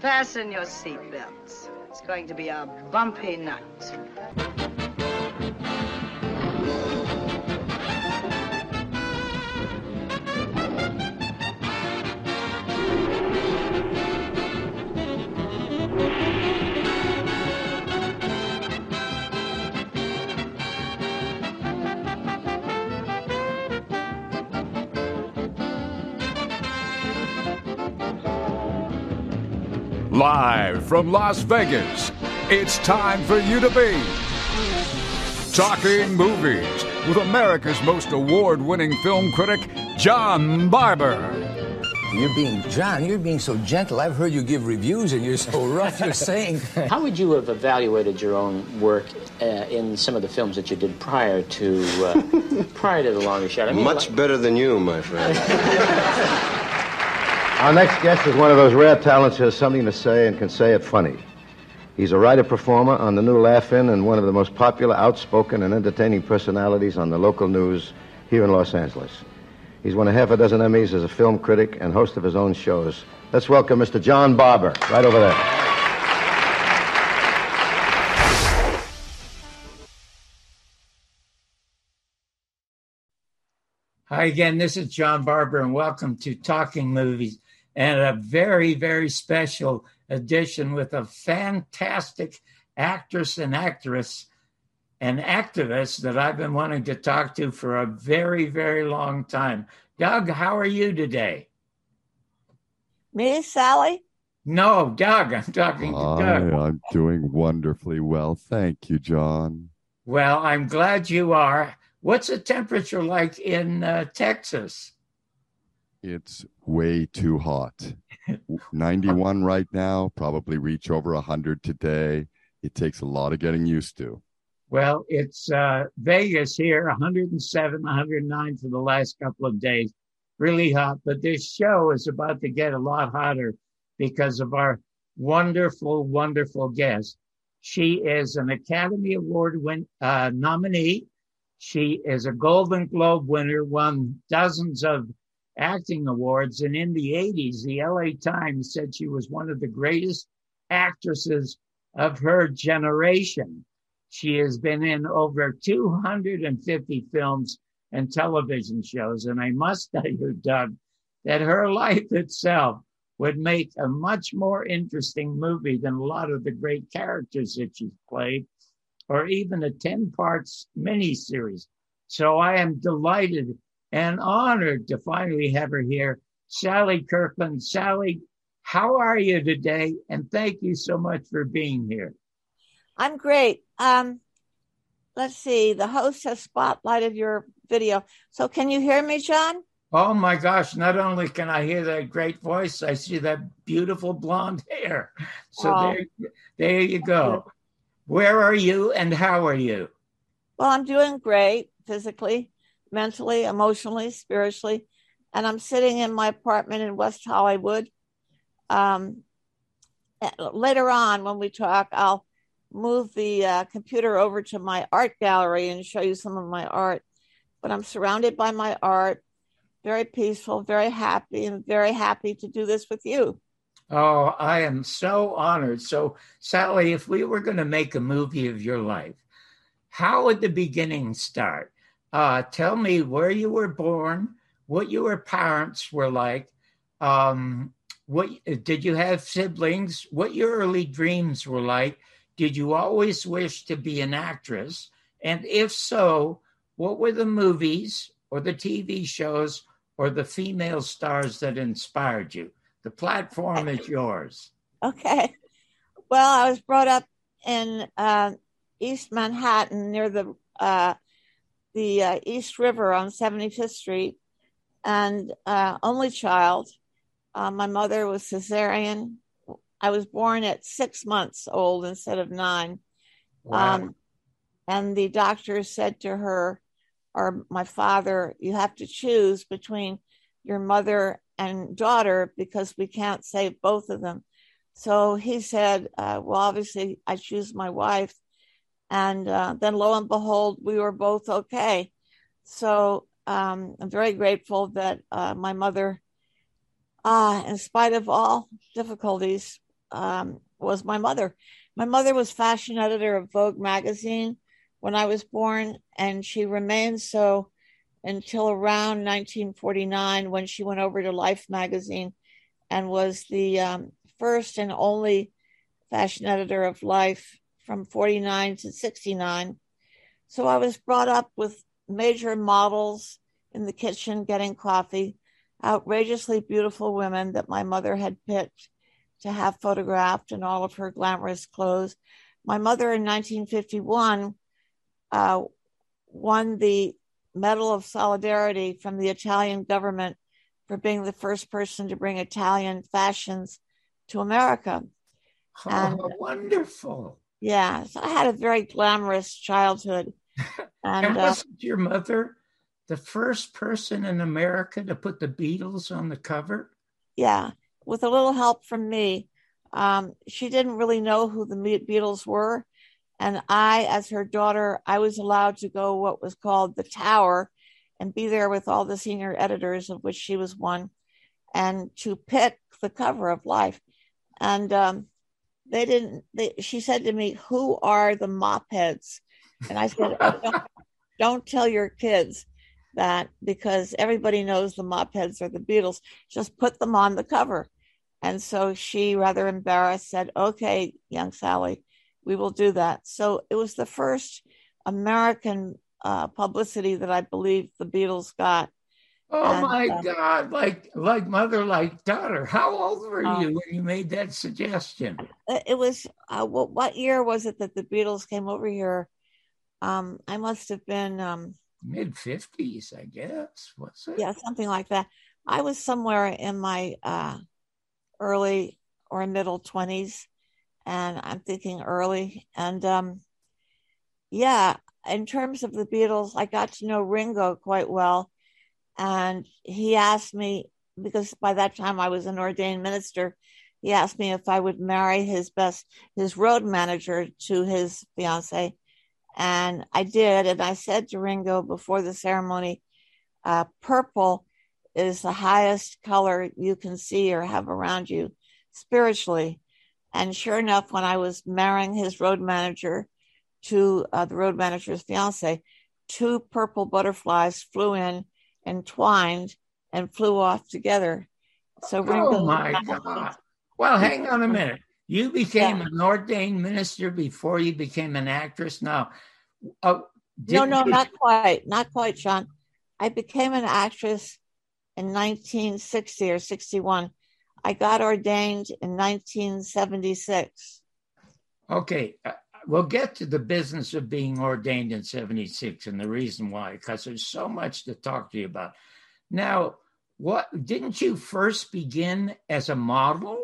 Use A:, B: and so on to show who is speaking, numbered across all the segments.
A: Fasten your seatbelts. It's going to be a bumpy night.
B: Live from Las Vegas, it's time for you to be Talking Movies with America's most award-winning film critic, John Barber.
C: You're being so gentle. I've heard you give reviews and you're so rough. You're saying...
D: How would you have evaluated your own work in some of the films that you did prior to The Longest Shot? I mean,
E: much better than you, my friend.
F: Our next guest is one of those rare talents who has something to say and can say it funny. He's a writer-performer on the new Laugh-In and one of the most popular, outspoken, and entertaining personalities on the local news here in Los Angeles. He's won a half a dozen Emmys as a film critic and host of his own shows. Let's welcome Mr. John Barber, right over there.
G: Hi again, this is John Barber, and welcome to Talking Movies, and a very, very special edition with a fantastic actress and activist that I've been wanting to talk to for a very, very long time. Doug, how are you today?
H: Me, Sally?
G: No, Doug. I'm talking to Doug.
I: I'm doing wonderfully well. Thank you, John.
G: Well, I'm glad you are. What's the temperature like in Texas?
I: It's way too hot. 91 right now, probably reach over 100 today. It takes a lot of getting used to.
G: Well, it's Vegas here, 107, 109 for the last couple of days. Really hot, but this show is about to get a lot hotter because of our wonderful, wonderful guest. She is an Academy Award nominee. She is a Golden Globe winner, won dozens of acting awards. And in the 80s, the LA Times said she was one of the greatest actresses of her generation. She has been in over 250 films and television shows. And I must tell you, Doug, that her life itself would make a much more interesting movie than a lot of the great characters that she's played, or even a 10-part miniseries. So I am delighted and honored to finally have her here. Sally Kirkland. Sally, how are you today? And thank you so much for being here.
H: I'm great. Let's see. The host has spotlighted your video. So can you hear me, John?
G: Oh, my gosh. Not only can I hear that great voice, I see that beautiful blonde hair. So there you go. Where are you and how are you?
H: Well, I'm doing great physically, mentally, emotionally, spiritually. And I'm sitting in my apartment in West Hollywood. Later on, when we talk, I'll move the computer over to my art gallery and show you some of my art. But I'm surrounded by my art, very peaceful, very happy, and very happy to do this with you.
G: Oh, I am so honored. So, Sally, if we were going to make a movie of your life, how would the beginning start? Tell me where you were born, what your parents were like, what did you have siblings, what your early dreams were like? Did you always wish to be an actress? And if so, what were the movies or the TV shows or the female stars that inspired you? The platform is yours.
H: Okay. Well, I was brought up in East Manhattan near the East River on 75th Street, and only child. My mother was cesarean. I was born at 6 months old instead of 9.
G: Wow.
H: And the doctor said to her, or my father, you have to choose between your mother and daughter because we can't save both of them. So he said, well, obviously I choose my wife. And then lo and behold, we were both okay. So I'm very grateful that my mother, in spite of all difficulties, was my mother. My mother was fashion editor of Vogue magazine when I was born, and she remained so until around 1949 when she went over to Life magazine and was the first and only fashion editor of Life from 49 to 69. So I was brought up with major models in the kitchen getting coffee, outrageously beautiful women that my mother had picked to have photographed in all of her glamorous clothes. My mother in 1951 won the Medal of Solidarity from the Italian government for being the first person to bring Italian fashions to America.
G: Oh,
H: and,
G: wonderful.
H: Yeah, so I had a very glamorous childhood.
G: And wasn't your mother the first person in America to put the Beatles on the cover?
H: Yeah, with a little help from me. She didn't really know who the Beatles were. And I, as her daughter, I was allowed to go what was called the Tower and be there with all the senior editors, of which she was one, and to pick the cover of Life. And she said to me, "Who are the mop heads?" And I said, don't tell your kids that, because everybody knows the mop heads are the Beatles. Just put them on the cover. And so she, rather embarrassed, said, "Okay, young Sally, we will do that." So it was the first American publicity that I believe the Beatles got.
G: Oh, my God, like mother, like daughter. How old were you when you made that suggestion?
H: It was, what year was it that the Beatles came over here? I must have been...
G: mid-50s, I guess. Was it?
H: Yeah, something like that. I was somewhere in my early or middle 20s, and I'm thinking early. And yeah, in terms of the Beatles, I got to know Ringo quite well. And he asked me, because by that time I was an ordained minister, he asked me if I would marry his road manager to his fiance. And I did. And I said to Ringo before the ceremony, purple is the highest color you can see or have around you spiritually. And sure enough, when I was marrying his road manager to the road manager's fiance, 2 purple butterflies flew in, entwined, and flew off together. So Ringo,
G: oh my God. Well, hang on a minute. You became an ordained minister before you became an actress. Now,
H: no, not quite, John. I became an actress in 1960 or 61. I got ordained in 1976.
G: Okay, we'll get to the business of being ordained in 76 and the reason why, because there's so much to talk to you about. Now, didn't you first begin as a model?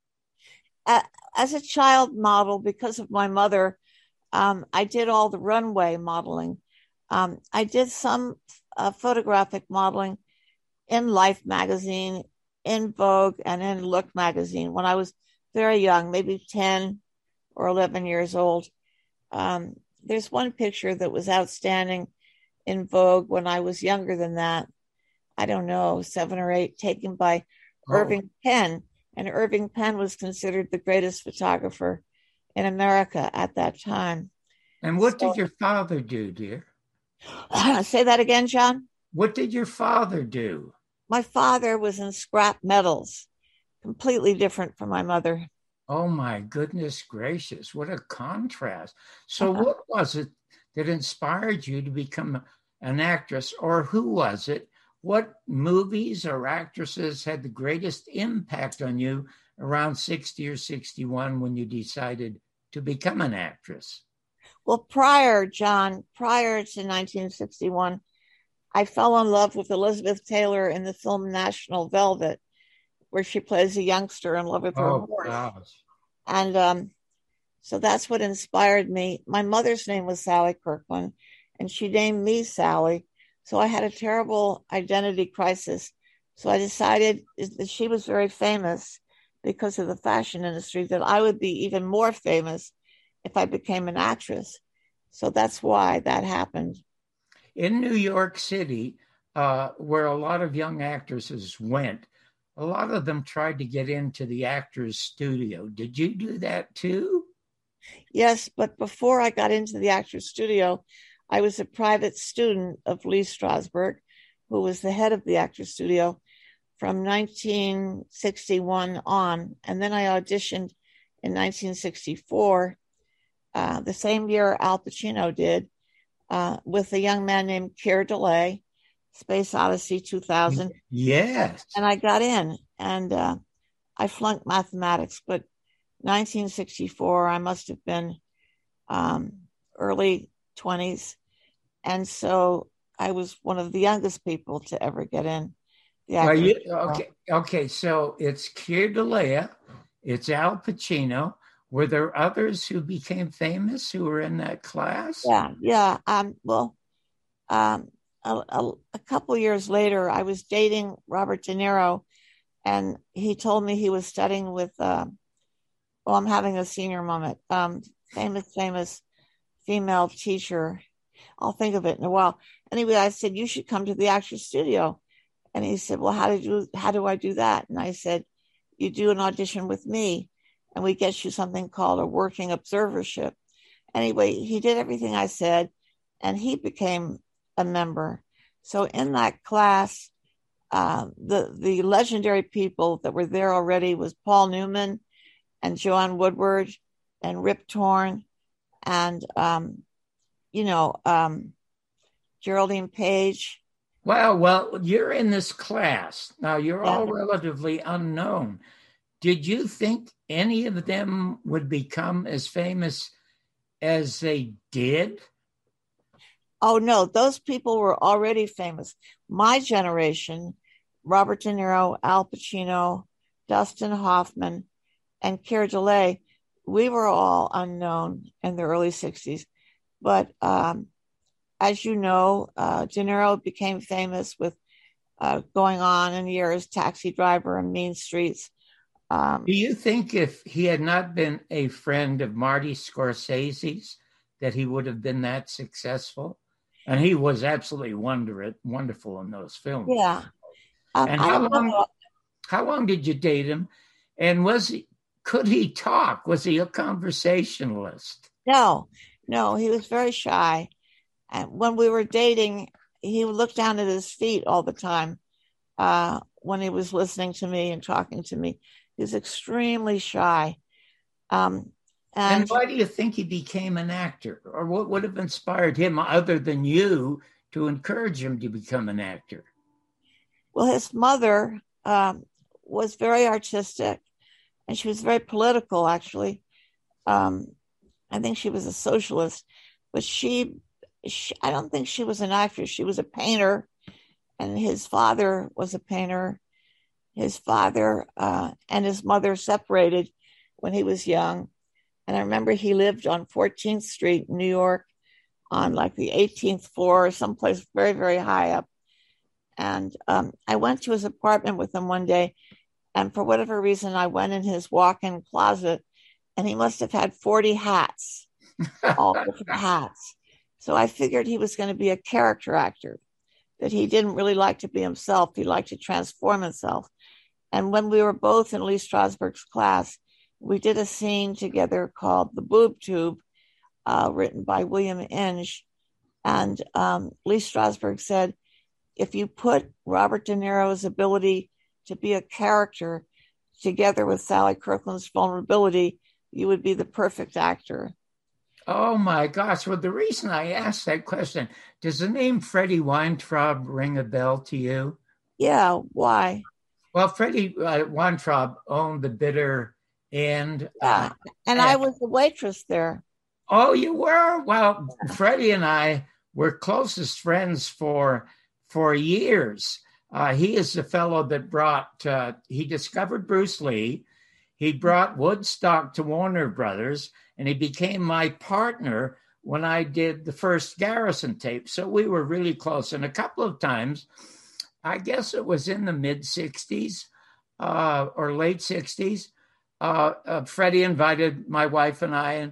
H: As a child model, because of my mother, I did all the runway modeling. I did some photographic modeling in Life magazine, in Vogue, and in Look magazine when I was very young, maybe 10 or 11 years old. There's one picture that was outstanding in Vogue when I was younger than that. I don't know, 7 or 8, taken by Irving Penn. And Irving Penn was considered the greatest photographer in America at that time.
G: And what did your father do, dear?
H: Say that again, John?
G: What did your father do?
H: My father was in scrap metals, completely different from my mother.
G: Oh, my goodness gracious. What a contrast. So what was it that inspired you to become an actress, or who was it? What movies or actresses had the greatest impact on you around 60 or 61 when you decided to become an actress?
H: Well, prior to 1961, I fell in love with Elizabeth Taylor in the film National Velvet, where she plays a youngster in love with her horse. Gosh. And so that's what inspired me. My mother's name was Sally Kirkland, and she named me Sally. So I had a terrible identity crisis. So I decided that she was very famous because of the fashion industry, that I would be even more famous if I became an actress. So that's why that happened.
G: In New York City, where a lot of young actresses went, a lot of them tried to get into the actor's studio. Did you do that too?
H: Yes, but before I got into the actor's studio, I was a private student of Lee Strasberg, who was the head of the actor's studio from 1961 on. And then I auditioned in 1964, the same year Al Pacino did, with a young man named Keir Delay, Space Odyssey 2000.
G: Yes.
H: And I got in, and I flunked mathematics, but 1964, I must have been early 20s. And so I was one of the youngest people to ever get in.
G: Okay. So it's Keir Dullea, it's Al Pacino. Were there others who became famous who were in that class?
H: Yeah. A couple years later, I was dating Robert De Niro, and he told me he was studying with, I'm having a senior moment, famous female teacher. I'll think of it in a while. Anyway, I said, you should come to the actor's studio. And he said, well, how do I do that? And I said, you do an audition with me, and we get you something called a working observership. Anyway, he did everything I said, and he became a member. So in that class, the legendary people that were there already was Paul Newman and Joanne Woodward and Rip Torn and, Geraldine Page.
G: Well, you're in this class. Now, you're all relatively unknown. Did you think any of them would become as famous as they did?
H: Oh, no, those people were already famous. My generation, Robert De Niro, Al Pacino, Dustin Hoffman, and Keir Dullea, we were all unknown in the early 60s. But as you know, De Niro became famous with Going On in Years, Taxi Driver, and Mean Streets.
G: Do you think if he had not been a friend of Marty Scorsese's, that he would have been that successful? And he was absolutely wonderful in those films.
H: Yeah.
G: And how long did you date him? And could he talk? Was he a conversationalist?
H: No, he was very shy. And when we were dating, he would look down at his feet all the time when he was listening to me and talking to me. He was extremely shy.
G: And why do you think he became an actor? Or what would have inspired him other than you to encourage him to become an actor?
H: Well, his mother was very artistic, and she was very political, actually. I think she was a socialist, but I don't think she was an actress. She was a painter, and his father was a painter. His father and his mother separated when he was young. And I remember he lived on 14th Street in New York on like the 18th floor, someplace very, very high up. And I went to his apartment with him one day. And for whatever reason, I went in his walk-in closet, and he must have had 40 hats, all different hats. So I figured he was going to be a character actor, that he didn't really like to be himself. He liked to transform himself. And when we were both in Lee Strasberg's class, we did a scene together called The Boob Tube, written by William Inge. And Lee Strasberg said, if you put Robert De Niro's ability to be a character together with Sally Kirkland's vulnerability, you would be the perfect actor.
G: Oh, my gosh. Well, the reason I asked that question, does the name Freddie Weintraub ring a bell to you?
H: Yeah, why?
G: Well, Freddie Weintraub owned the Bitter End.
H: And I was a waitress there.
G: Oh, you were? Well, Freddie and I were closest friends for years. He is the fellow that he discovered Bruce Lee. He brought Woodstock to Warner Brothers, and he became my partner when I did the first Garrison tape. So we were really close. And a couple of times, I guess it was in the mid-'60s or late 60s, Freddie invited my wife and I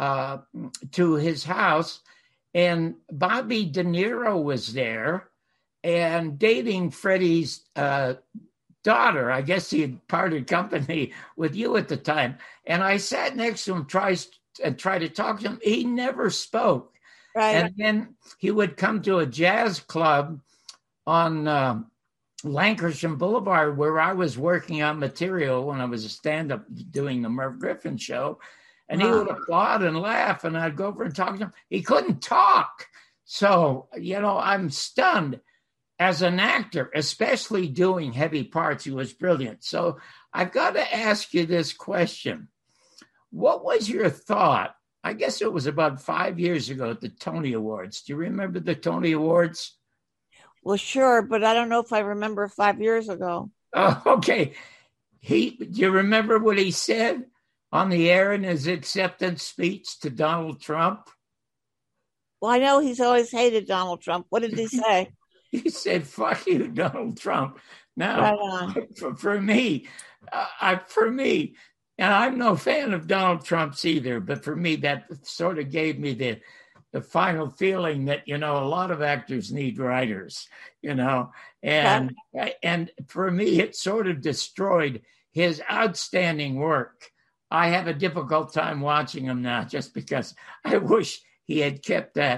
G: to his house, and Bobby De Niro was there and dating Freddie's daughter. I guess he had parted company with you at the time. And I sat next to him, tried to talk to him. He never spoke.
H: Right.
G: And then he would come to a jazz club on Lancashire Boulevard, where I was working on material when I was a stand-up doing the Merv Griffin show. And he would applaud and laugh, and I'd go over and talk to him. He couldn't talk. So, I'm stunned. As an actor, especially doing heavy parts, he was brilliant. So I've got to ask you this question. What was your thought? I guess it was about 5 years ago at the Tony Awards. Do you remember the Tony Awards?
H: Well, sure, but I don't know if I remember 5 years ago.
G: Oh, okay. Do you remember what he said on the air in his acceptance speech to Donald Trump?
H: Well, I know he's always hated Donald Trump. What did he say?
G: He said, "Fuck you, Donald Trump." Now, for me, and I'm no fan of Donald Trump's either, but for me, that sort of gave me the final feeling that, a lot of actors need writers, and for me, it sort of destroyed his outstanding work. I have a difficult time watching him now just because I wish he had kept that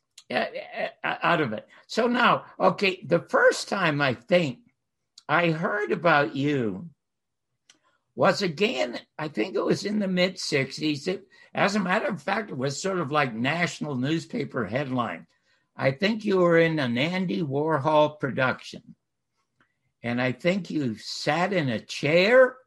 G: out of it. So now, okay, the first time I think I heard about you was again, I think it was in the mid-'60s. As a matter of fact, it was sort of like national newspaper headline. I think you were in an Andy Warhol production. And I think you sat in a chair.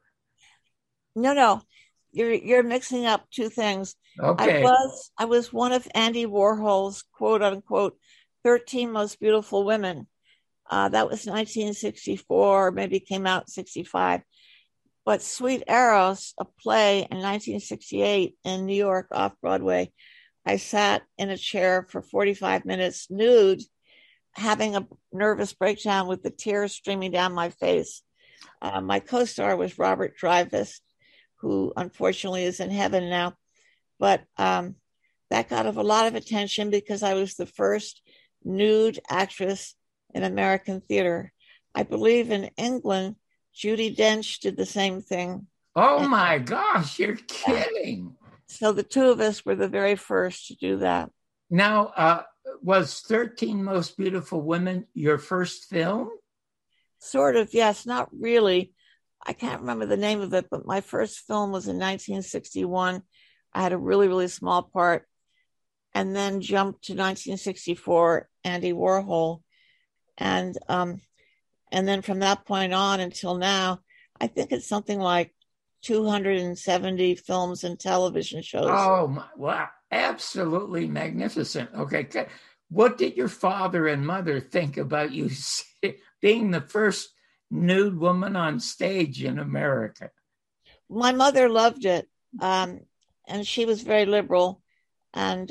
H: No. You're mixing up two things.
G: Okay.
H: I was one of Andy Warhol's quote unquote 13 most beautiful women. That was 1964, maybe came out in 65. But Sweet Eros, a play in 1968 in New York off Broadway, I sat in a chair for 45 minutes nude, having a nervous breakdown with the tears streaming down my face. My co-star was Robert Dreyfuss, who unfortunately is in heaven now. But that got a lot of attention because I was the first nude actress in American theater. I believe in England, Judi Dench did the same thing.
G: Oh my gosh, you're kidding.
H: So the two of us were the very first to do that.
G: Now, was 13 Most Beautiful Women your first film?
H: Sort of, yes, not really. I can't remember the name of it, but my first film was in 1961. I had a really, really small part, and then jumped to 1964, Andy Warhol. And then from that point on until now, I think it's something like 270 films and television shows.
G: Oh, wow. Absolutely magnificent. Okay. What did your father and mother think about you being the first nude woman on stage in America?
H: My mother loved it. And she was very liberal. And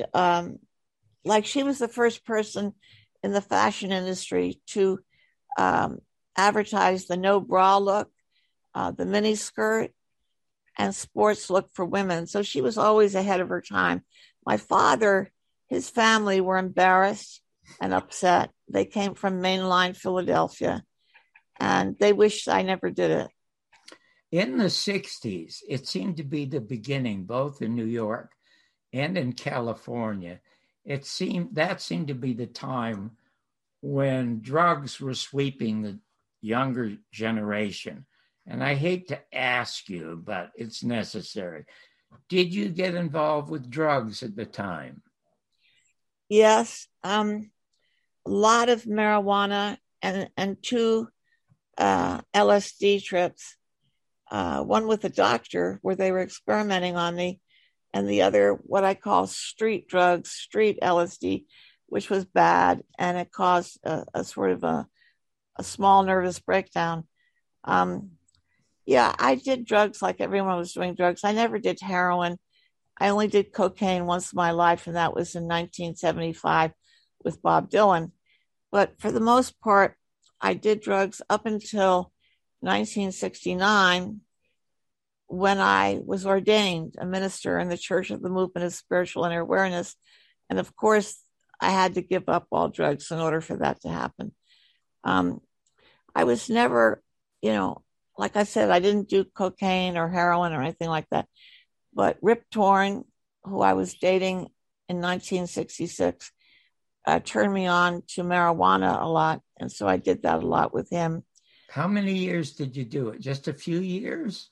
H: she was the first person in the fashion industry to advertise the no bra look, the mini skirt, and sports look for women. So she was always ahead of her time. My father, his family were embarrassed and upset. They came from mainline Philadelphia, and they wished I never did it.
G: In the 60s, it seemed to be the beginning, both in New York and in California. That seemed to be the time when drugs were sweeping the younger generation. And I hate to ask you, but it's necessary. Did you get involved with drugs at the time?
H: Yes, a lot of marijuana and two LSD trips. One with a doctor where they were experimenting on me, and the other what I call street drugs, street LSD, which was bad, and it caused a sort of a small nervous breakdown. Yeah, I did drugs like everyone was doing drugs. I never did heroin. I only did cocaine once in my life, and that was in 1975 with Bob Dylan. But for the most part, I did drugs up until 1969, when I was ordained a minister in the Church of the Movement of Spiritual Inner Awareness. And of course, I had to give up all drugs in order for that to happen. I was never like I said, I didn't do cocaine or heroin or anything like that. But Rip Torn, who I was dating in 1966, turned me on to marijuana a lot. And so I did that a lot with him.
G: How many years did you do it? Just a few years?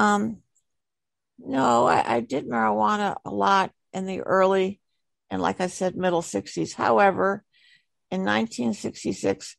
H: No, I did marijuana a lot in the early and, like I said, middle 60s. However, in 1966,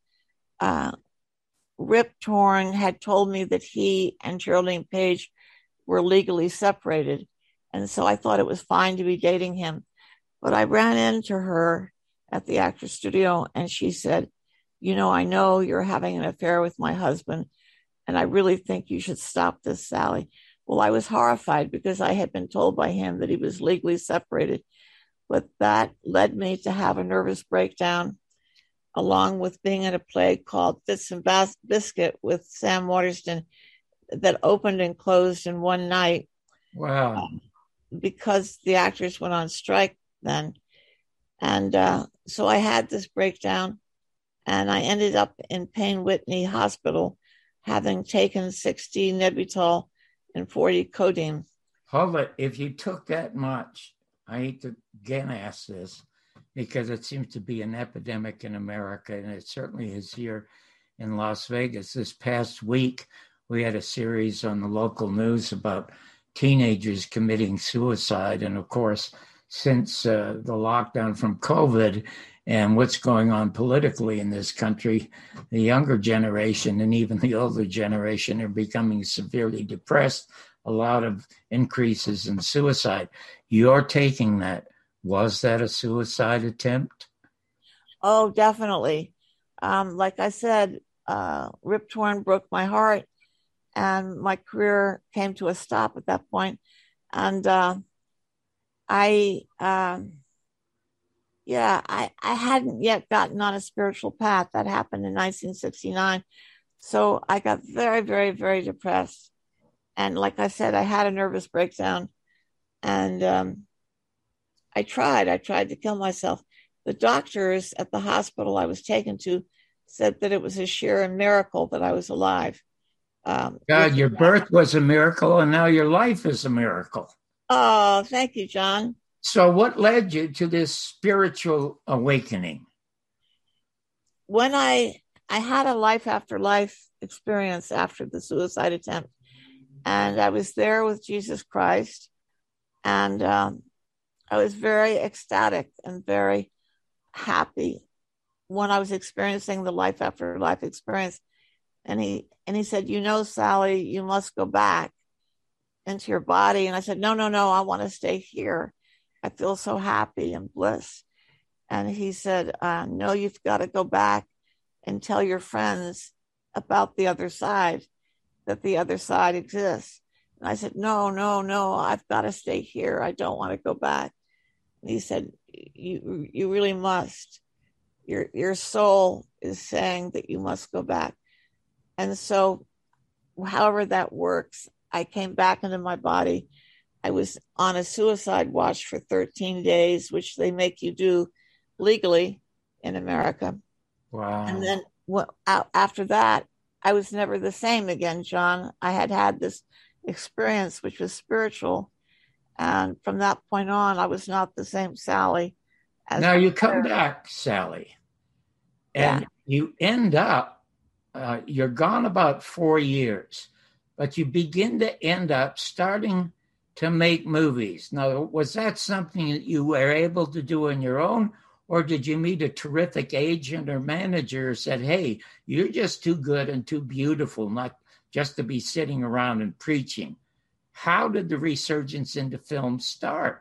H: Rip Torn had told me that he and Geraldine Page were legally separated. And so I thought it was fine to be dating him. But I ran into her at the Actors Studio and she said, I know you're having an affair with my husband, and I really think you should stop this, Sally. Well, I was horrified because I had been told by him that he was legally separated. But that led me to have a nervous breakdown, along with being in a play called Fitz and Biscuit with Sam Waterston that opened and closed in one night.
G: Wow.
H: Because the actors went on strike then. And so I had this breakdown, and I ended up in Payne Whitney Hospital, having taken 60 Nembutal and 40 codeine.
G: Hold it. If you took that much, I hate to again ask this, because it seems to be an epidemic in America, and it certainly is here in Las Vegas. This past week, we had a series on the local news about teenagers committing suicide. And of course, since the lockdown from COVID and what's going on politically in this country, the younger generation and even the older generation are becoming severely depressed. A lot of increases in suicide. You're taking that. Was that a suicide attempt?
H: Oh, definitely. Like I said, Rip Torn broke my heart, and my career came to a stop at that point. And I hadn't yet gotten on a spiritual path. That happened in 1969. So I got very, very, very depressed. And like I said, I had a nervous breakdown, and I tried to kill myself. The doctors at the hospital I was taken to said that it was a sheer miracle that I was alive.
G: God, your birth was a miracle, and now your life is a miracle.
H: Oh, thank you, John.
G: So what led you to this spiritual awakening?
H: When I had a life after life experience after the suicide attempt, and I was there with Jesus Christ, and I was very ecstatic and very happy when I was experiencing the life after life experience. And he said, Sally, you must go back into your body. And I said, no, I want to stay here. I feel so happy and bliss. And he said, no, you've got to go back and tell your friends about the other side, that the other side exists. And I said, no, I've got to stay here. I don't want to go back. And he said, you really must. Your soul is saying that you must go back. And so however that works, I came back into my body. I was on a suicide watch for 13 days, which they make you do legally in America.
G: Wow.
H: And then after that, I was never the same again, John. I had this experience, which was spiritual. And from that point on, I was not the same Sally.
G: Now you come back, Sally, and you end up, you're gone about 4 years, but you begin to end up starting to make movies. Now, was that something that you were able to do on your own, or did you meet a terrific agent or manager who said, hey, you're just too good and too beautiful not just to be sitting around and preaching? How did the resurgence into film start?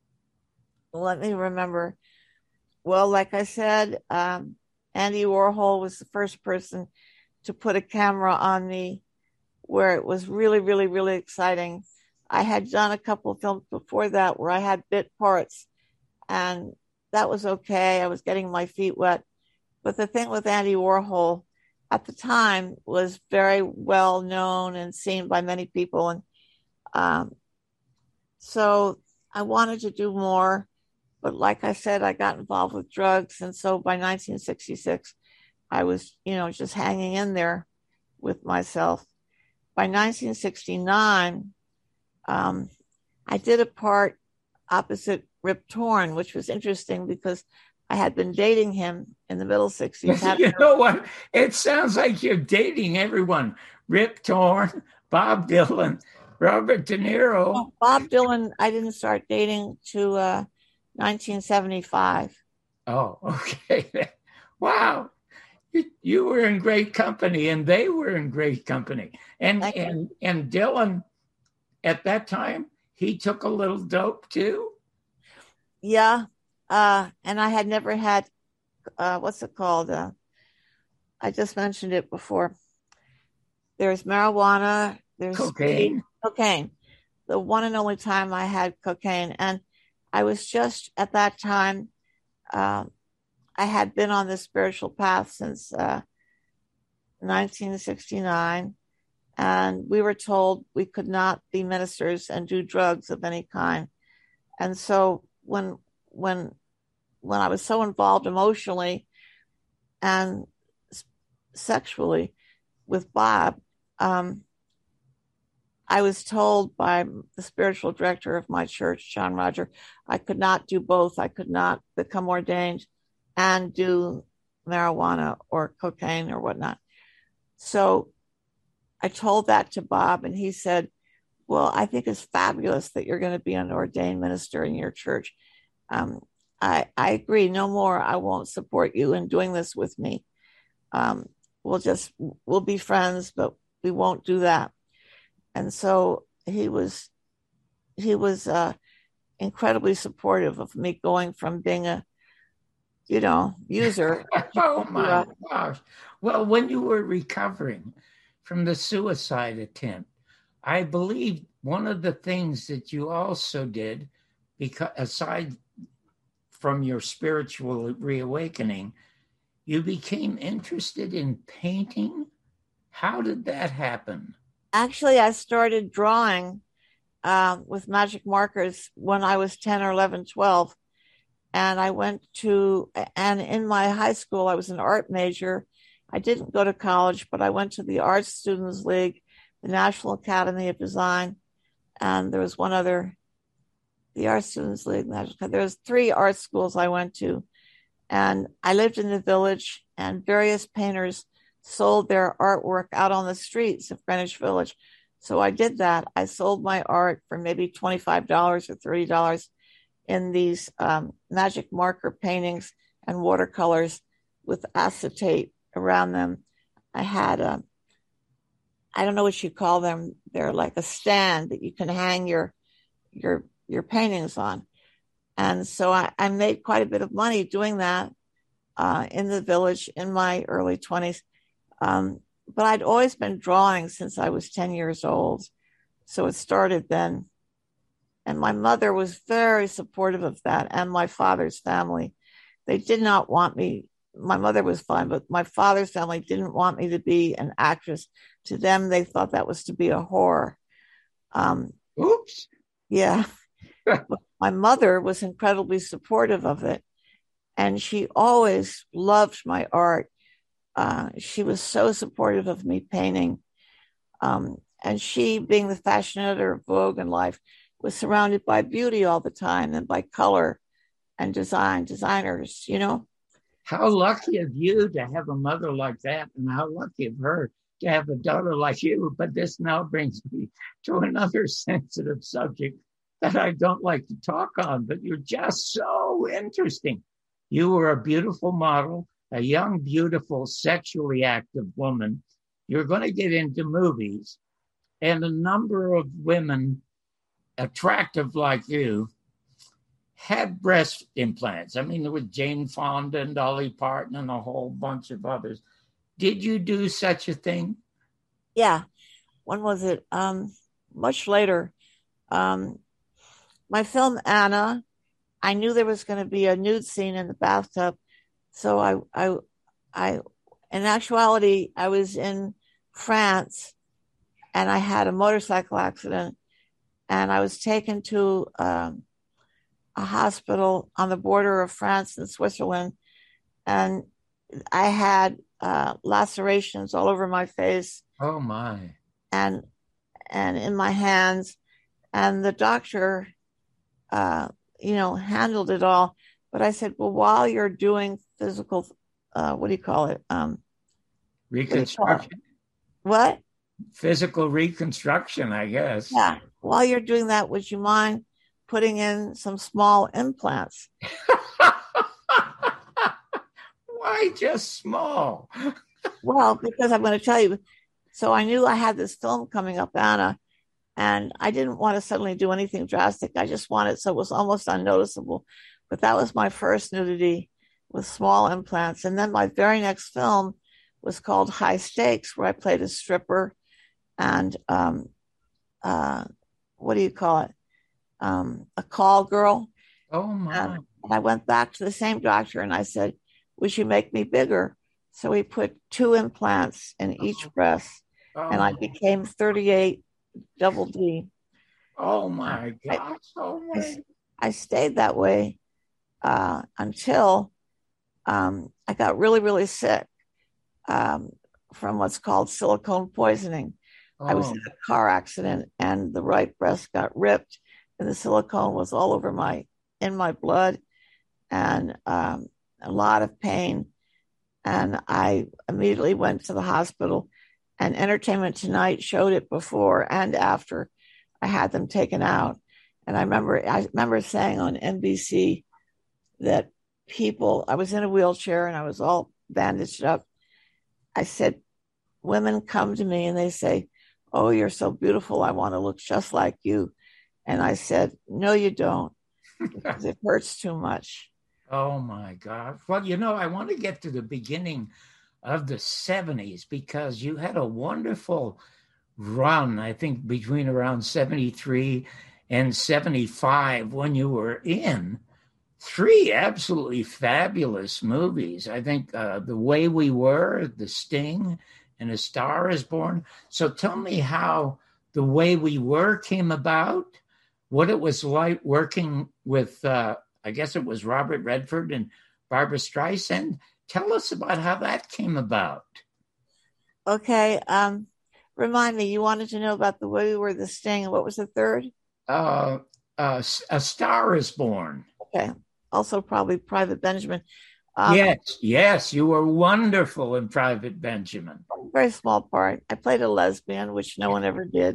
H: Let me remember. Well, like I said, Andy Warhol was the first person to put a camera on me, where it was really, really, really exciting. I had done a couple of films before that where I had bit parts, and that was okay. I was getting my feet wet. But the thing with Andy Warhol at the time was very well known and seen by many people. And so I wanted to do more. But like I said, I got involved with drugs. And so by 1966, I was, just hanging in there with myself. By 1969, I did a part opposite Rip Torn, which was interesting because I had been dating him in the middle 60s.
G: You know what? It sounds like you're dating everyone. Rip Torn, Bob Dylan, Robert De Niro.
H: Oh, Bob Dylan, I didn't start dating to 1975.
G: Oh, okay. Wow. You were in great company, and they were in great company. And Dylan, at that time, he took a little dope too.
H: Yeah. And I had never had, what's it called? I just mentioned it before. There's marijuana. There's
G: cocaine.
H: Cocaine. The one and only time I had cocaine. And I was just at that time, I had been on this spiritual path since 1969. And we were told we could not be ministers and do drugs of any kind. And so when I was so involved emotionally and sexually with Bob, I was told by the spiritual director of my church, John Roger, I could not do both. I could not become ordained and do marijuana or cocaine or whatnot. So I told that to Bob, and he said, well, I think it's fabulous that you're going to be an ordained minister in your church. I agree. No more. I won't support you in doing this with me. We'll be friends, but we won't do that. And so he was incredibly supportive of me going from being a, user.
G: Oh my gosh. Well, when you were recovering from the suicide attempt, I believe one of the things that you also did, because aside from your spiritual reawakening, you became interested in painting. How did that happen?
H: Actually, I started drawing with magic markers when I was 10 or 11, 12. And and in my high school, I was an art major. I didn't go to college, but I went to the Art Students League, the National Academy of Design, and there was one other, the Art Students League. There was 3 art schools I went to, and I lived in the village, and various painters sold their artwork out on the streets of Greenwich Village. So I did that. I sold my art for maybe $25 or $30 in these magic marker paintings and watercolors with acetate around them. I had I don't know what you call them. They're like a stand that you can hang your paintings on. And so I made quite a bit of money doing that in the village in my early 20s. But I'd always been drawing since I was 10 years old. So it started then. And my mother was very supportive of that, and my father's family. They did not want me. My mother was fine, but my father's family didn't want me to be an actress. To them, they thought that was to be a whore.
G: Oops.
H: Yeah. My mother was incredibly supportive of it, and she always loved my art. She was so supportive of me painting. And she, being the fashion editor of Vogue and Life, was surrounded by beauty all the time and by color and designers,
G: How lucky of you to have a mother like that, and how lucky of her to have a daughter like you. But this now brings me to another sensitive subject that I don't like to talk on, but you're just so interesting. You were a beautiful model, a young, beautiful, sexually active woman. You're going to get into movies, and a number of women attractive like you had breast implants. I mean, there was Jane Fonda and Dolly Parton and a whole bunch of others. Did you do such a thing?
H: Yeah. When was it? Much later. My film Anna, I knew there was going to be a nude scene in the bathtub. So I in actuality, I was in France and I had a motorcycle accident, and I was taken to a hospital on the border of France and Switzerland. And I had lacerations all over my face.
G: Oh my!
H: And in my hands, and the doctor, handled it all. But I said, well, while you're doing physical, what do you call it?
G: Reconstruction.
H: What?
G: Physical reconstruction, I guess.
H: Yeah. While you're doing that, would you mind putting in some small implants?
G: Why just small?
H: Well, because I'm going to tell you. So I knew I had this film coming up, Anna, and I didn't want to suddenly do anything drastic. I just wanted so it was almost unnoticeable. But that was my first nudity with small implants. And then my very next film was called High Stakes, where I played a stripper and what do you call it? A call girl.
G: Oh my!
H: And I went back to the same doctor and I said, "Would you make me bigger?" So he put 2 implants in each breast, and I became 38 double D.
G: Oh my gosh!
H: I stayed that way until I got really, really sick from what's called silicone poisoning. I was in a car accident and the right breast got ripped and the silicone was all over in my blood and a lot of pain. And I immediately went to the hospital, and Entertainment Tonight showed it before and after I had them taken out. And I remember saying on NBC that I was in a wheelchair and I was all bandaged up. I said, women come to me and they say, "Oh, you're so beautiful. I want to look just like you." And I said, "No, you don't, because it hurts too much."
G: Oh my God. Well, I want to get to the beginning of the 70s because you had a wonderful run, I think, between around 73 and 75 when you were in 3 absolutely fabulous movies. I think The Way We Were, The Sting, and A Star Is Born. So tell me how The Way We Were came about, what it was like working with, I guess it was Robert Redford and Barbra Streisand. Tell us about how that came about.
H: Okay. Remind me, you wanted to know about The Way We Were, The Sting, and what was the third?
G: A Star Is Born.
H: Okay. Also probably Private Benjamin.
G: Yes, you were wonderful in Private Benjamin.
H: Very small part. I played a lesbian, which no one ever did.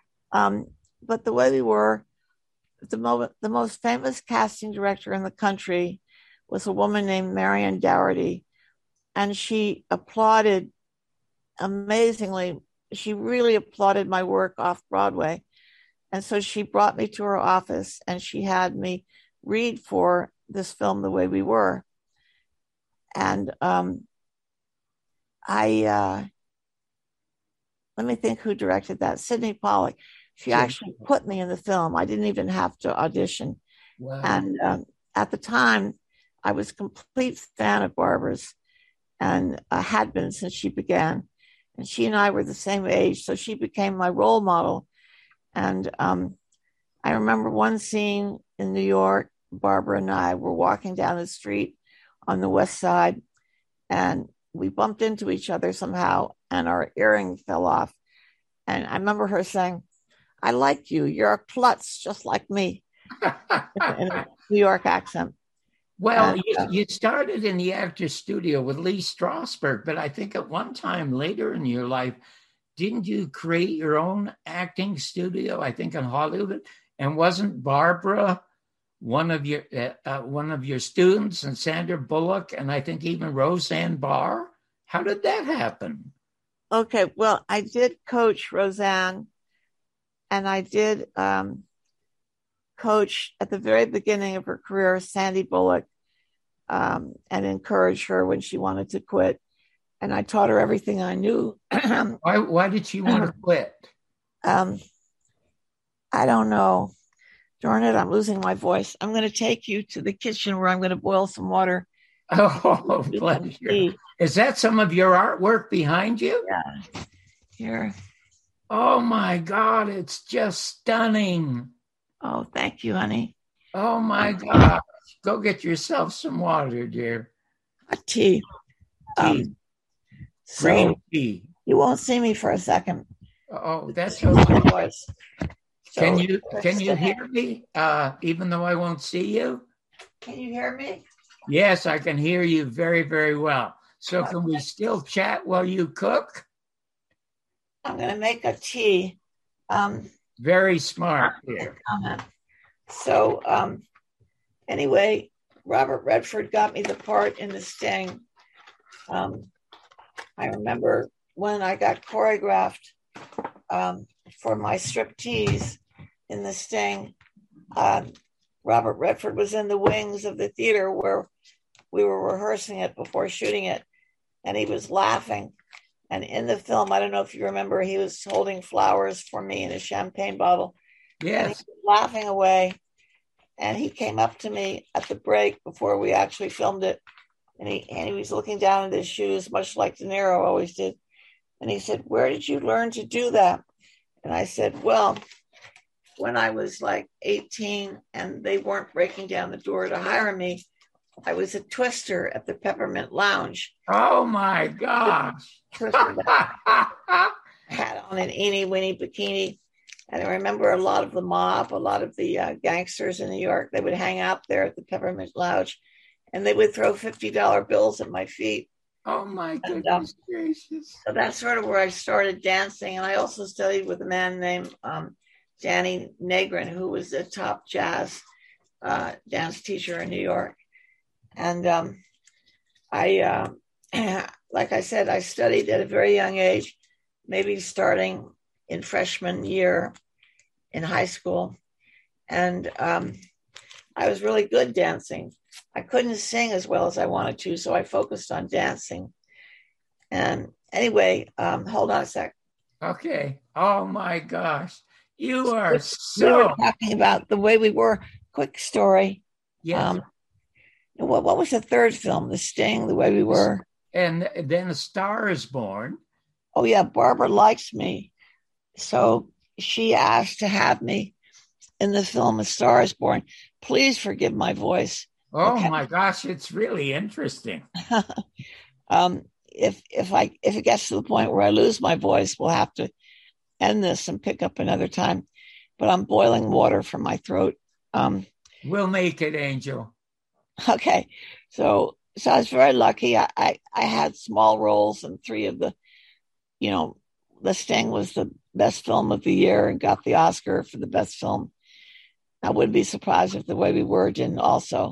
H: But The Way We Were, the most famous casting director in the country was a woman named Marion Dougherty, and she applauded amazingly. She really applauded my work off Broadway. And so she brought me to her office and she had me read for this film, The Way We Were. And let me think who directed that. Sydney Pollack. She actually put me in the film. I didn't even have to audition.
G: Wow.
H: And at the time, I was a complete fan of Barbara's and had been since she began. And she and I were the same age, so she became my role model. And I remember one scene in New York, Barbara and I were walking down the street on the west side, and we bumped into each other somehow, and our earring fell off. And I remember her saying, "I like you. You're a klutz just like me," in a New York accent.
G: Well, you started in the Actors Studio with Lee Strasberg, but I think at one time later in your life, didn't you create your own acting studio, I think in Hollywood? And wasn't Barbara one of your students, and Sandra Bullock, and I think even Roseanne Barr? How did that happen?
H: Okay, well, I did coach Roseanne, and I did coach at the very beginning of her career, Sandy Bullock, and encourage her when she wanted to quit. And I taught her everything I knew.
G: Why did she want to quit?
H: I don't know. Darn it, I'm losing my voice. I'm going to take you to the kitchen where I'm going to boil some water.
G: Oh, pleasure. Is that some of your artwork behind you?
H: Yeah. Here.
G: Oh, my God. It's just stunning.
H: Oh, thank you, honey.
G: Oh, my God. Go get yourself some water, dear.
H: A tea.
G: Green
H: So
G: tea.
H: you won't see me for a second.
G: Oh, that's
H: My
G: okay.
H: voice. So
G: Can you hear me? Even though I won't see you?
H: Can you hear me?
G: Yes, I can hear you very, very well. So can we still chat while you cook?
H: I'm going to make a tea.
G: Very smart here.
H: So anyway, Robert Redford got me the part in The Sting. I remember when I got choreographed for my striptease in The Sting, Robert Redford was in the wings of the theater where we were rehearsing it before shooting it, and he was laughing. And in the film, I don't know if you remember, he was holding flowers for me in a champagne bottle.
G: Yes.
H: And he was laughing away. And he came up to me at the break before we actually filmed it. And he was looking down at his shoes, much like De Niro always did. And he said, "Where did you learn to do that?" And I said, "Well, when I was like 18 and they weren't breaking down the door to hire me, I was a twister at the Peppermint Lounge."
G: Oh my gosh.
H: I had on an eeny weeny bikini. And I remember a lot of the mob, a lot of the gangsters in New York, they would hang out there at the Peppermint Lounge and they would throw $50 bills at my feet.
G: Oh my goodness gracious.
H: So that's sort of where I started dancing. And I also studied with a man named Danny Negrin, who was a top jazz dance teacher in New York. And I, like I said, I studied at a very young age, maybe starting in freshman year in high school. And I was really good dancing. I couldn't sing as well as I wanted to, so I focused on dancing. And anyway, hold on a sec.
G: Okay. Oh my gosh. You are
H: We
G: so
H: were talking about The Way We Were. Quick story.
G: yes.
H: What was the third film? The Sting, The Way We Were.
G: And then A Star Is Born.
H: Oh yeah, Barbara likes me. So she asked to have me in the film A Star Is Born. Please forgive my voice.
G: Oh
H: Okay.
G: my gosh, it's really interesting.
H: If it gets to the point where I lose my voice, we'll have to end this and pick up another time. But I'm boiling water from my throat.
G: We'll make it, Angel.
H: Okay, so I was very lucky. I had small roles in three of the, The Sting was the best film of the year and got the Oscar for the best film. I wouldn't be surprised if The Way We Were didn't also.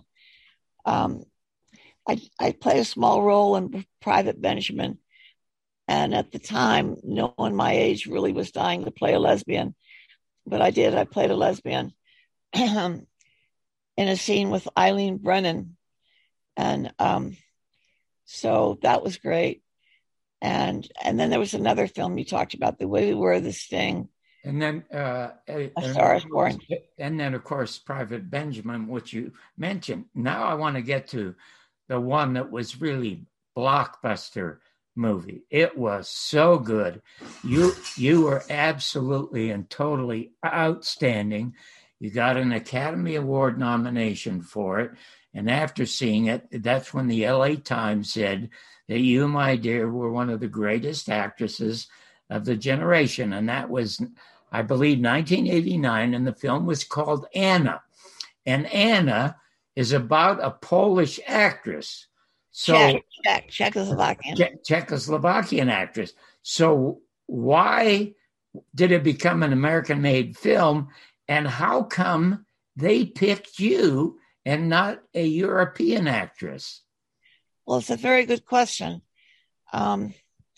H: I played a small role in Private Benjamin. And at the time, no one my age really was dying to play a lesbian. But I did. I played a lesbian in a scene with Eileen Brennan. And so that was great. And then there was another film you talked about, The Way We Were, The Sting.
G: And then
H: A Star Is Born.
G: And then, of course, Private Benjamin, which you mentioned. Now I want to get to the one that was really blockbuster movie. It was so good. You were absolutely and totally outstanding. You got an Academy Award nomination for it. And after seeing it, that's when the LA Times said that you, my dear, were one of the greatest actresses of the generation. And that was, I believe, 1989. And the film was called Anna. And Anna is about a Polish actress. So
H: Czechoslovakian.
G: Czechoslovakian actress. So why did it become an American-made film? And how come they picked you and not a European actress?
H: Well, it's a very good question. By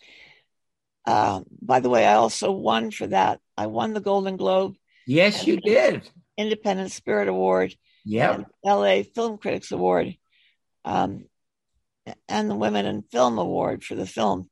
H: the way, I also won for that. I won the Golden Globe.
G: Yes, you did.
H: Independent Spirit Award.
G: Yep.
H: And LA Film Critics Award. And the Women in Film Award for the film.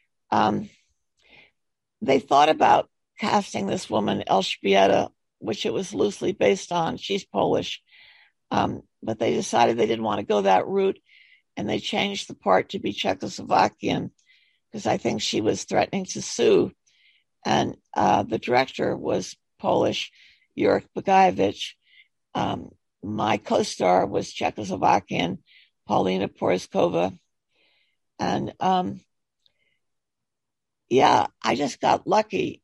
H: They thought about casting this woman, Elżbieta, which it was loosely based on. She's Polish. But they decided they didn't want to go that route. And they changed the part to be Czechoslovakian because I think she was threatening to sue. And the director was Polish, Jurek Bagajewicz. My co-star was Czechoslovakian, Paulina Porizkova. And yeah, I just got lucky.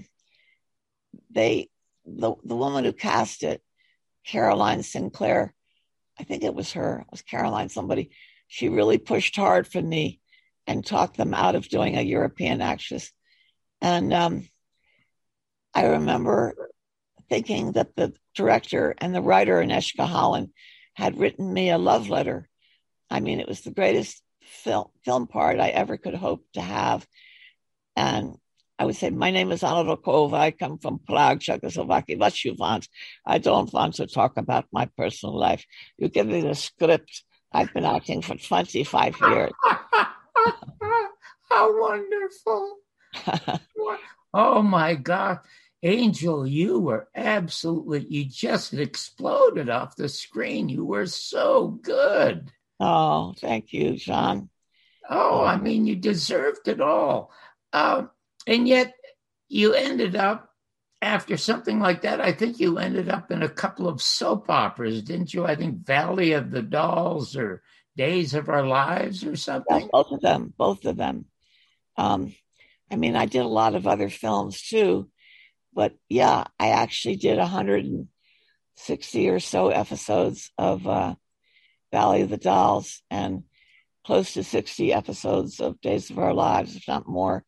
H: The woman who cast it, Caroline Sinclair, I think it was her, it was Caroline somebody, she really pushed hard for me and talked them out of doing a European actress. And I remember thinking that the director and the writer, Agnieszka Holland, had written me a love letter. I mean, it was the greatest film part I ever could hope to have. And I would say, my name is Anna Rokova. I come from Prague, Czechoslovakia. What you want? I don't want to talk about my personal life. You give me the script. I've been acting for 25 years.
G: How wonderful. Oh, my God. Angel, you were absolutely, you just exploded off the screen. You were so good.
H: Oh, thank you, John.
G: Oh, I mean, you deserved it all. And yet you ended up, after something like that, I think you ended up in a couple of soap operas, didn't you? I think Valley of the Dolls or Days of Our Lives or something.
H: Yeah, both of them. I mean, I did a lot of other films too, but yeah, I actually did 160 or so episodes of Valley of the Dolls and close to 60 episodes of Days of Our Lives, if not more.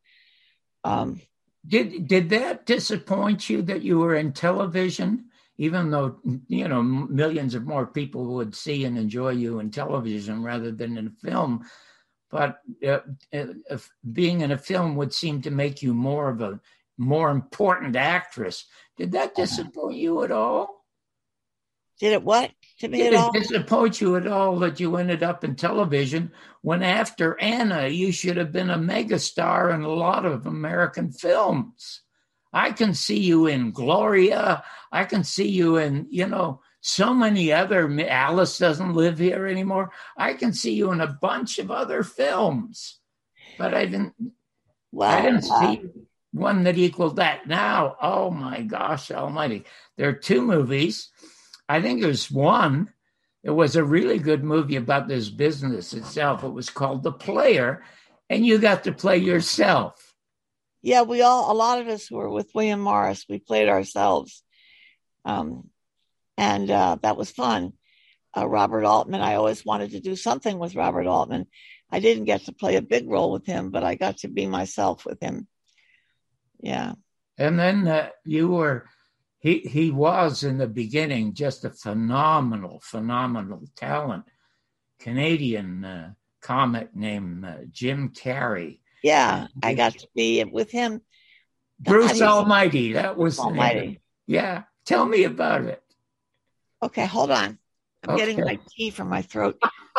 G: Did that disappoint you that you were in television, even though, you know, millions of more people would see and enjoy you in television rather than in film? But being in a film would seem to make you more of a more important actress. Did that disappoint you at all?
H: Did it what? Did
G: it disappoint you at all that you ended up in television when after Anna, you should have been a megastar in a lot of American films? I can see you in Gloria. I can see you in, you know, so many other, Alice Doesn't Live Here Anymore. I can see you in a bunch of other films, but I didn't see one that equaled that. Now, oh my gosh almighty. There are two movies. I think there's one. It was a really good movie about this business itself. It was called The Player, and you got to play yourself.
H: Yeah, a lot of us who were with William Morris, we played ourselves. And that was fun. Robert Altman, I always wanted to do something with Robert Altman. I didn't get to play a big role with him, but I got to be myself with him. Yeah.
G: And then he was in the beginning just a phenomenal talent. Canadian comic named Jim Carrey.
H: Yeah, I got to be with him.
G: Bruce Almighty, that was
H: Almighty.
G: The name. Yeah, tell me about it.
H: Okay, hold on. I'm getting my tea from my throat.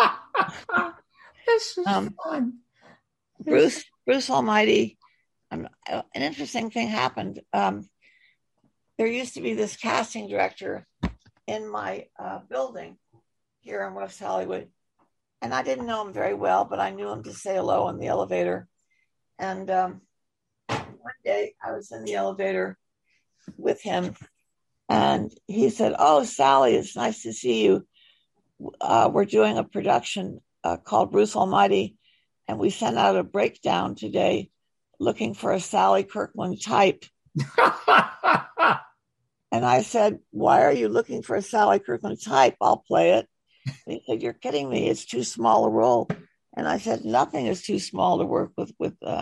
G: This is fun.
H: Bruce Almighty. An interesting thing happened. There used to be this casting director in my building here in West Hollywood. And I didn't know him very well, but I knew him to say hello in the elevator. And one day I was in the elevator with him and he said, "Oh, Sally, it's nice to see you. We're doing a production called Bruce Almighty. And we sent out a breakdown today looking for a Sally Kirkland type." And I said, "Why are you looking for a Sally Kirkland type? I'll play it." And he said, "You're kidding me. It's too small a role." And I said, "Nothing is too small to work with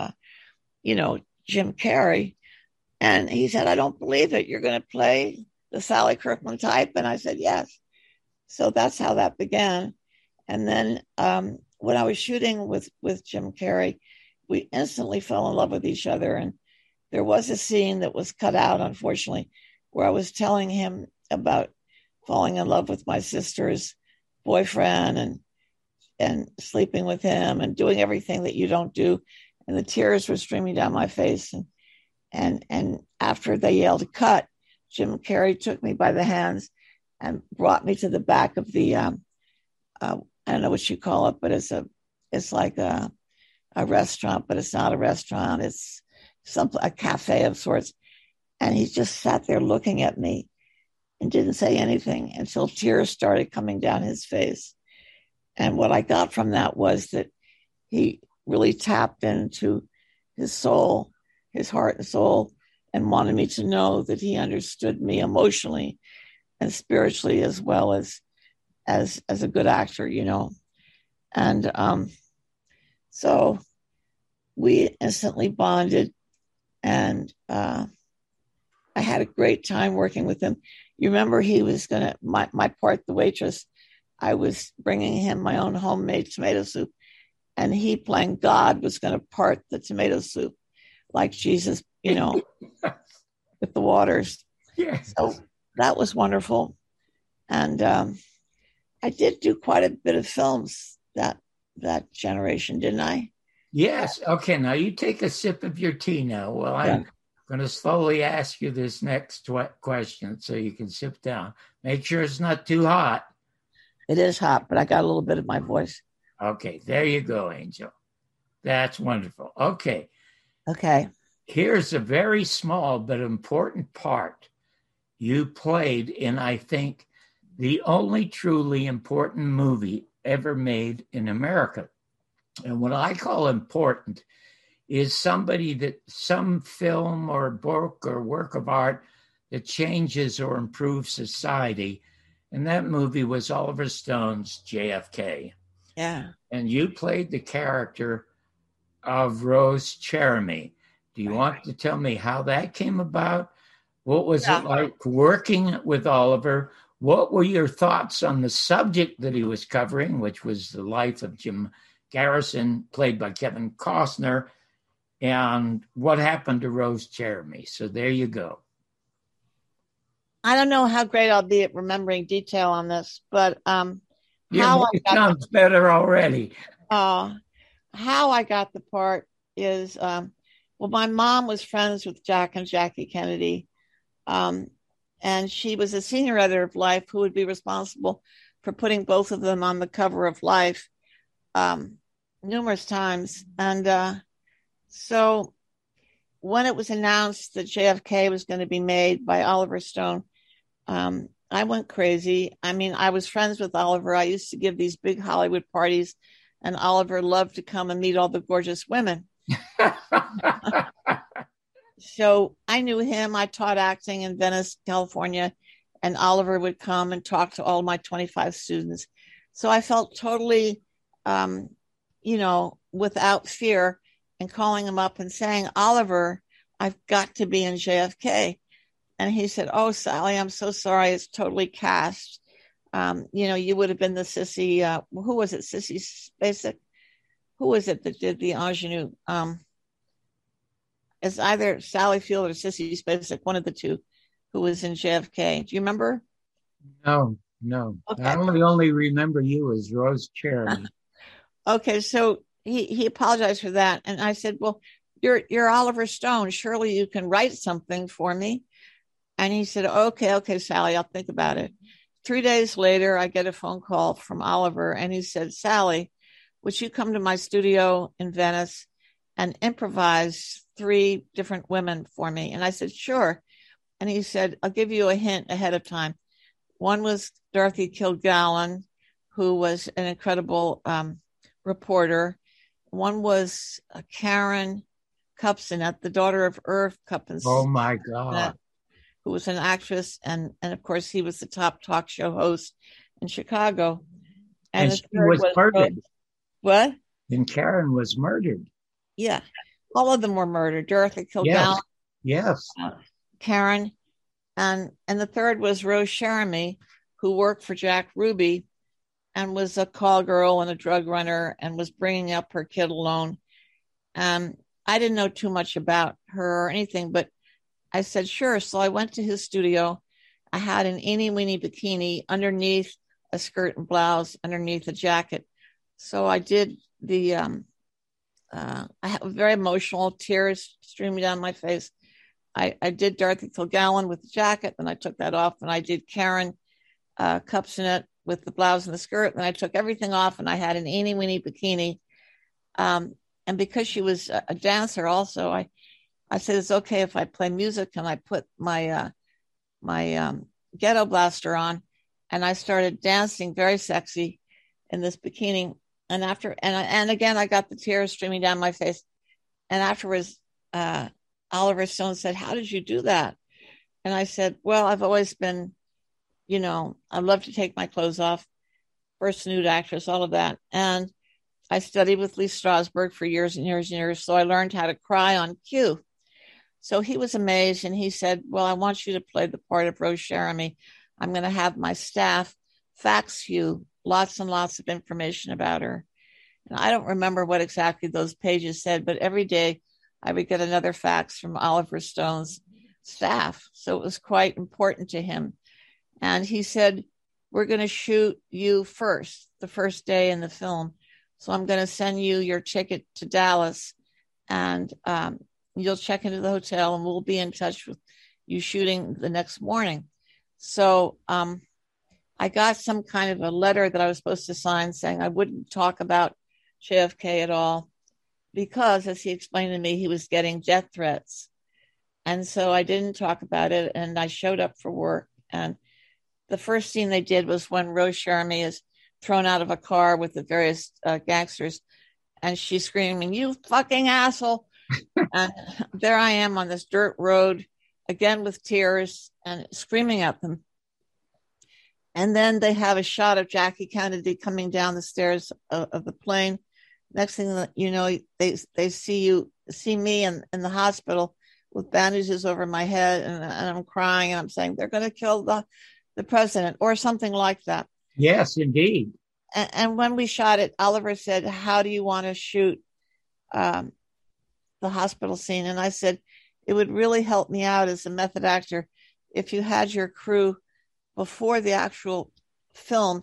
H: Jim Carrey." And he said, "I don't believe it. You're going to play the Sally Kirkland type?" And I said, "Yes." So that's how that began. And then when I was shooting with Jim Carrey, we instantly fell in love with each other. And there was a scene that was cut out, unfortunately, where I was telling him about falling in love with my sister's boyfriend and sleeping with him and doing everything that you don't do. And the tears were streaming down my face. And after they yelled cut, Jim Carrey took me by the hands and brought me to the back of the, I don't know what you call it, but it's like a restaurant, but it's not a restaurant. It's a cafe of sorts. And he just sat there looking at me and didn't say anything until tears started coming down his face. And what I got from that was that he really tapped into his soul, his heart and soul, and wanted me to know that he understood me emotionally and spiritually, as well as a good actor, you know. And so we instantly bonded, and I had a great time working with him. You remember he was gonna my part, the waitress. I was bringing him my own homemade tomato soup, and he, playing God, was going to part the tomato soup like Jesus, you know, with the waters.
G: Yes.
H: So that was wonderful. And I did do quite a bit of films that generation, didn't I?
G: Yes. Okay. Now you take a sip of your tea now. Well, I'm going to slowly ask you this next question so you can sip down. Make sure it's not too hot.
H: It is hot, but I got a little bit of my voice.
G: Okay. There you go, Angel. That's wonderful. Okay. Here's a very small but important part. You played in, I think, the only truly important movie ever made in America. And what I call important is somebody that some film or book or work of art that changes or improves society. And that movie was Oliver Stone's JFK.
H: Yeah.
G: And you played the character of Rose Cheramy. Do you want to tell me how that came about? What was it like working with Oliver? What were your thoughts on the subject that he was covering, which was the life of Jim Garrison, played by Kevin Costner, and what happened to Rose Cheramy? So there you go.
H: I don't know how great I'll be at remembering detail on this, but
G: your voice sounds better already.
H: How I got the part is, well, my mom was friends with Jack and Jackie Kennedy, and she was a senior editor of Life who would be responsible for putting both of them on the cover of Life numerous times. And so when it was announced that JFK was going to be made by Oliver Stone, I went crazy. I mean, I was friends with Oliver. I used to give these big Hollywood parties, and Oliver loved to come and meet all the gorgeous women. So I knew him. I taught acting in Venice, California, and Oliver would come and talk to all my 25 students. So I felt totally, without fear, and calling him up and saying, Oliver, I've got to be in JFK. And he said, oh, Sally, I'm so sorry. It's totally cast. You would have been the Sissy. Who was it? Sissy Spacek? Who was it that did the ingenue? It's either Sally Field or Sissy Spacek, one of the two, who was in JFK. Do you remember?
G: No. Okay. I only remember you as Rose Cheramy.
H: Okay, so he apologized for that. And I said, well, you're Oliver Stone. Surely you can write something for me. And he said, okay, Sally, I'll think about it. 3 days later, I get a phone call from Oliver, and he said, Sally, would you come to my studio in Venice and improvise 3 different women for me? And I said, sure. And he said, I'll give you a hint ahead of time. One was Dorothy Kilgallen, who was an incredible reporter. One was Karen Kupcinet, the daughter of Irv Kupcinet.
G: Oh, my God.
H: Who was an actress. And of course, he was the top talk show host in Chicago.
G: And she was murdered.
H: What?
G: And Karen was murdered.
H: Yeah. All of them were murdered. Dorothy Kilgallen.
G: Yes.
H: Karen. And the third was Rose Cheramy, who worked for Jack Ruby and was a call girl and a drug runner and was bringing up her kid alone. I didn't know too much about her or anything, but I said, sure. So I went to his studio. I had an eeny weeny bikini underneath a skirt and blouse, underneath a jacket. So I did I have very emotional, tears streaming down my face. I did Dorothy Kilgallen with the jacket, then I took that off, and I did Karen Kupcinet with the blouse and the skirt, and I took everything off, and I had an eeny weeny bikini. And because she was a dancer also, I said, it's okay if I play music, and I put my ghetto blaster on, and I started dancing very sexy in this bikini. And again, I got the tears streaming down my face. And afterwards, Oliver Stone said, "How did you do that?" And I said, "Well, I've always been, I love to take my clothes off, first nude actress, all of that. And I studied with Lee Strasberg for years and years and years. So I learned how to cry on cue." So he was amazed, and he said, "Well, I want you to play the part of Rose Cheramy. I'm going to have my staff fax you lots and lots of information about her." And I don't remember what exactly those pages said, but every day I would get another fax from Oliver Stone's staff. So it was quite important to him. And he said, "We're going to shoot you first, the first day in the film. So I'm going to send you your ticket to Dallas, and you'll check into the hotel, and we'll be in touch with you shooting the next morning." So I got some kind of a letter that I was supposed to sign saying I wouldn't talk about JFK at all because, as he explained to me, he was getting death threats. And so I didn't talk about it, and I showed up for work. And the first scene they did was when Rose Cheramy is thrown out of a car with the various gangsters, and she's screaming, "You fucking asshole." And there I am on this dirt road, again with tears and screaming at them. And then they have a shot of Jackie Kennedy coming down the stairs of the plane. Next thing that you know, they see me in the hospital with bandages over my head, and I'm crying, and I'm saying they're going to kill the president or something like that.
G: Yes, indeed.
H: And when we shot it, Oliver said, "How do you want to shoot the hospital scene?" And I said, "It would really help me out as a method actor if you had your crew before the actual film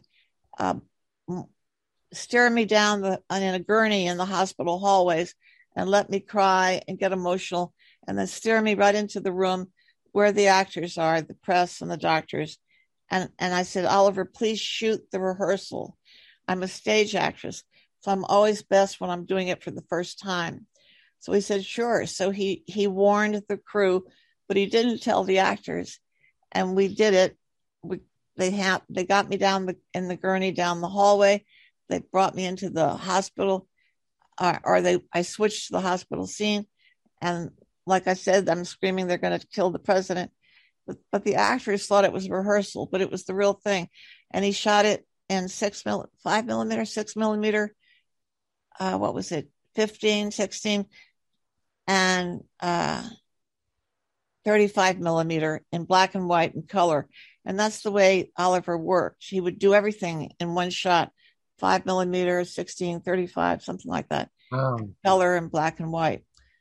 H: steer me down in a gurney in the hospital hallways and let me cry and get emotional, and then steer me right into the room where the actors are, the press and the doctors." And I said, "Oliver, please shoot the rehearsal. I'm a stage actress, so I'm always best when I'm doing it for the first time." So he said, "Sure." So he warned the crew, but he didn't tell the actors. And we did it. They got me down in the gurney down the hallway. They brought me into the hospital, I switched to the hospital scene. And like I said, I'm screaming, they're going to kill the president. But the actors thought it was rehearsal, but it was the real thing. And he shot it in 5 millimeter, 6 millimeter, what was it, 15, 16, and 35 millimeter in black and white and color. And that's the way Oliver worked. He would do everything in one shot, 5 millimeter, 16, 35, something like that.
G: Oh.
H: Color and black and white.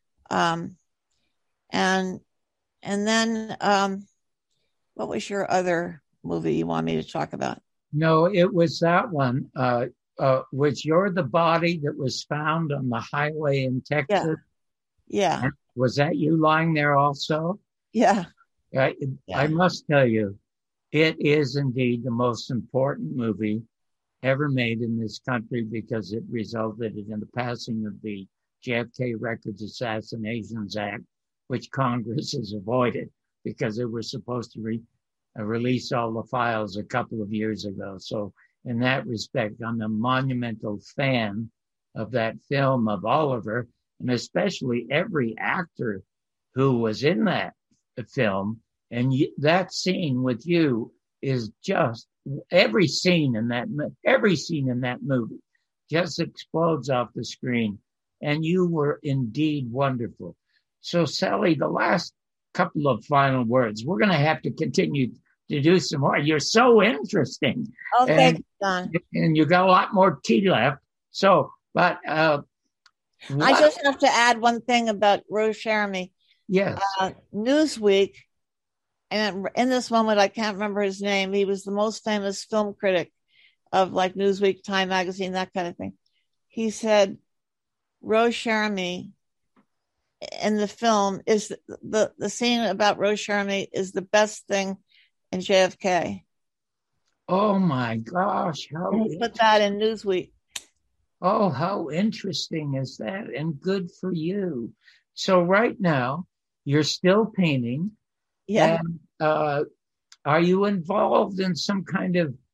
H: And then what was your other movie you want me to talk about?
G: No, it was that one. Was You're the Body that was found on the highway in Texas?
H: Yeah.
G: And was that you lying there also?
H: Yeah.
G: I must tell you, it is indeed the most important movie ever made in this country because it resulted in the passing of the JFK Records Assassinations Act, which Congress has avoided because they were supposed to release all the files a couple of years ago. So in that respect, I'm a monumental fan of that film of Oliver, and especially every actor who was in that film. And that scene with you is just every scene in that movie just explodes off the screen. And you were indeed wonderful. So Sally, the last couple of final words, we're going to have to continue to do some more. You're so interesting.
H: Oh, thanks, Don.
G: And you got a lot more tea left. So, but
H: I just have to add one thing about Rose Cheramy.
G: Yes.
H: Newsweek, and in this moment, I can't remember his name. He was the most famous film critic of like Newsweek, Time Magazine, that kind of thing. He said, Rose Cheramy in the film is the scene about Rose Cheramy is the best thing in JFK.
G: Oh my gosh.
H: Put that in Newsweek.
G: Oh, how interesting is that? And good for you. So right now, you're still painting.
H: Yeah.
G: And, are you involved in some kind of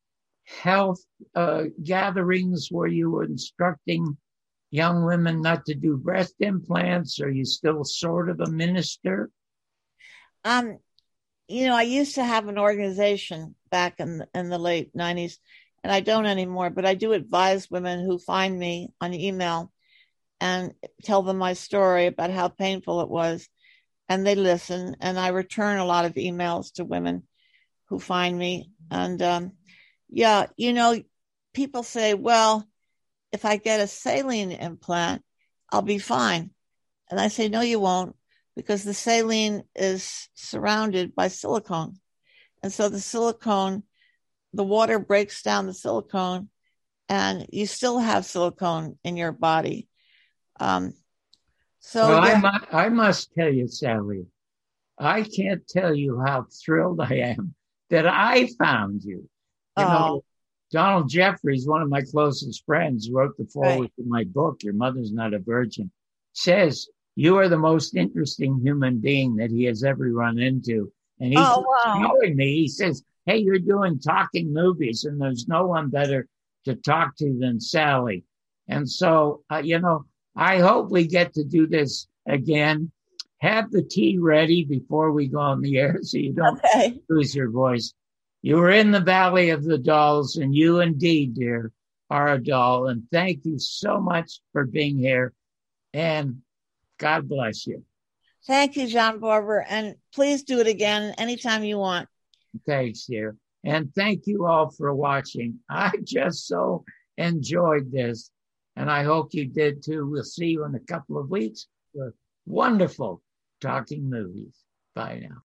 G: health gatherings where you were instructing young women not to do breast implants? Are you still sort of a minister?
H: I used to have an organization back in the late 90s, and I don't anymore, but I do advise women who find me on email and tell them my story about how painful it was. And they listen, and I return a lot of emails to women who find me. And people say, well, if I get a saline implant, I'll be fine. And I say, no, you won't, because the saline is surrounded by silicone. And so the water breaks down the silicone, and you still have silicone in your body.
G: I must tell you, Sally, I can't tell you how thrilled I am that I found you. Donald Jeffries, one of my closest friends, wrote the foreword to my book, Your Mother's Not a Virgin, says you are the most interesting human being that he has ever run into. And he's showing me, he says, hey, you're doing talking movies, and there's no one better to talk to than Sally. And so, I hope we get to do this again. Have the tea ready before we go on the air so you don't lose your voice. You were in the Valley of the Dolls, and you indeed, dear, are a doll. And thank you so much for being here. And God bless you.
H: Thank you, John Barber. And please do it again anytime you want.
G: Thanks, dear. And thank you all for watching. I just so enjoyed this. And I hope you did too. We'll see you in a couple of weeks for wonderful talking movies. Bye now.